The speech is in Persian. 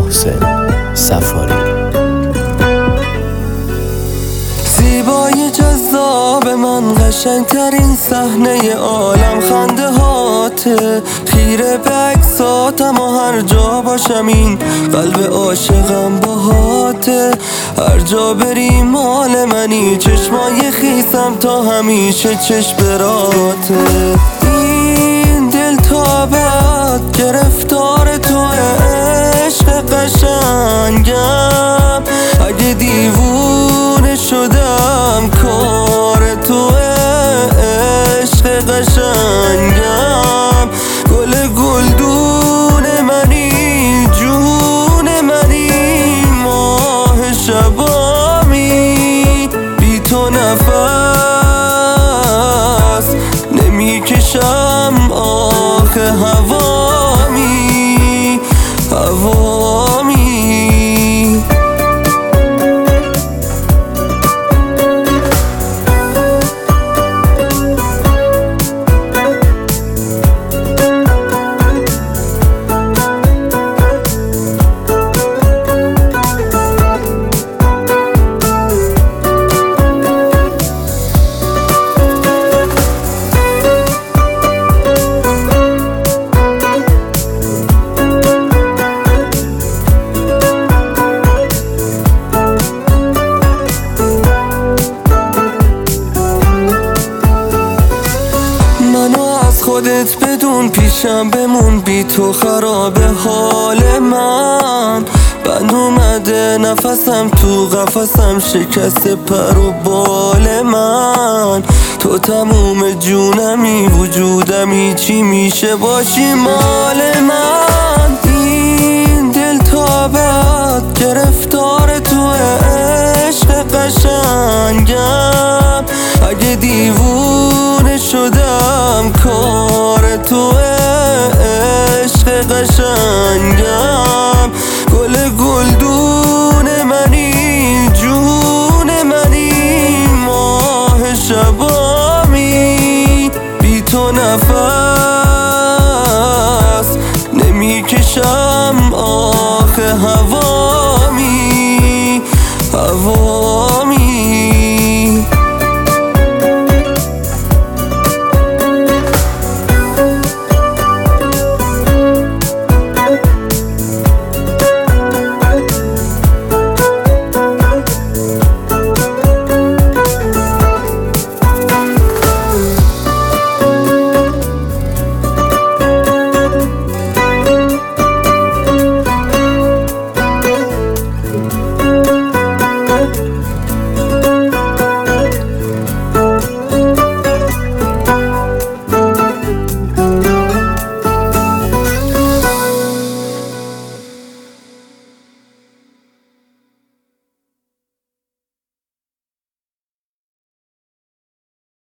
محسن صفاری. زیبای جذاب من، قشنگترین صحنه عالم خنده هاته. خیره به عکساتم و هر جا باشم این قلب عاشقم باهاته. هر جا بری مال منی، چشمای خیسم تا همیشه چشم براته. این دل تا بعد گرفتار تو عشق قشنگم. اگه دیوونه شدم کار تو عشق قشنگم. گل گلدون منی، جون منی، ماه شبامی. بی تو نفس نمیکشم، آخه هوامی، هوامی. خودت بدون پیشم بمون، بی تو خراب حال من. بند اومده نفسم تو قفسم، شکست پر و بال من. تو تموم جونمی، وجودمی، چی میشه باشی مال من. این دل تا بعد گرفتار تو عشق قشنگم. اگه دیوونه شدم کار تو عشق قشنگم. گل گلدون منی، جون منی، ماه شبامی. بی تو نفس نمیکشم، آخه هوا